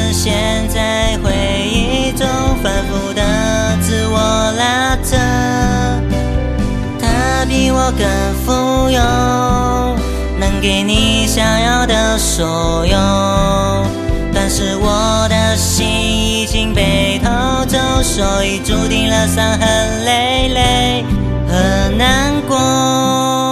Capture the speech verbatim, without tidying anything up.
深陷在回忆中，反复的自我拉扯。他比我更富有，能给你想要的所有，但是我的心已经被偷走，所以注定了伤痕累累和难过。